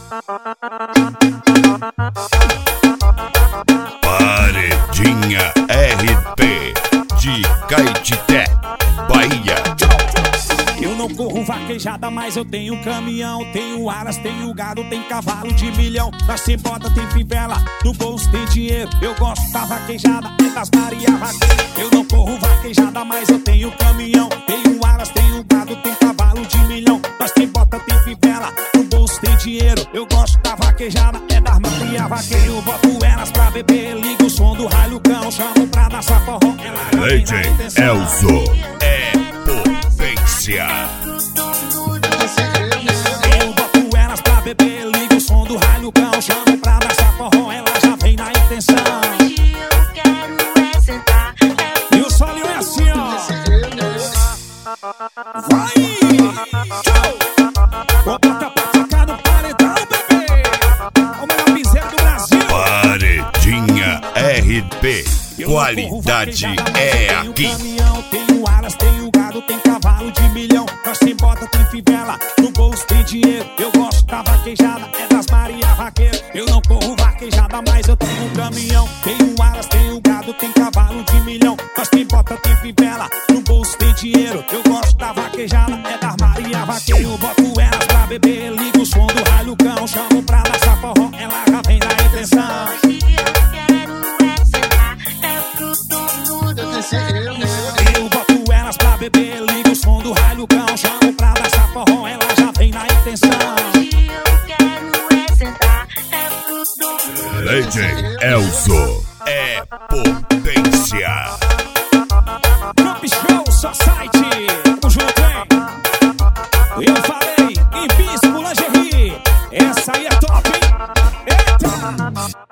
Paredinha RP de Caetité, Bahia. Eu não corro vaquejada, mas eu tenho caminhão. Tenho aras, tenho gado, tem cavalo de milhão. Nós tem bota, tem fivela, no bolso tem dinheiro. Eu gosto da vaquejada, é das Maria Vaqueira. Eu não corro vaquejada, mas eu tenho caminhão. Tenho aras, tenho gado, tem cavalo de milhão. Nós tem bota, tem fivela, no bolso tem dinheiro. Eu gosto da vaquejada, é das Maria Vaqueira. Eu boto elas pra beber, ligo o som do raio cão. Chamo pra dançar forró, DJ Elzo é potência. Eu boto elas pra beber, ligo o som do raio cão. Chamo pra dançar forró, ela já vem na intenção. E o solinho é assim, ó. Vai! Bota pra tocar no paredão, bebê. O melhor piseiro do Brasil. Paredinha RP, qualidade é aqui. Tenho aras, tenho gado, tem cavalo de milhão. Nós tem bota, tem fivela, no bolso tem dinheiro. Eu gosto da vaquejada, é das Maria Vaqueira. Eu não corro vaquejada, mas eu tenho um caminhão. Tenho aras, tenho gado, tem cavalo de milhão. Nós tem bota, tem fivela, no bolso tem dinheiro. Eu gosto da vaquejada, é das Maria Vaqueira. Eu boto elas pra beber, ligo o som do raio cão. Chamo pra dançar forró, ela já vem na intenção. Eu boto elas pra beber, ligo o som do raio cão. Chamo pra dançar forró, ela já vem na intenção. DJ Elzo é potência. Camp Show Society, o Júnior tem. Eu falei, Invincible Lingerie. Essa aí é top, hein? Eita!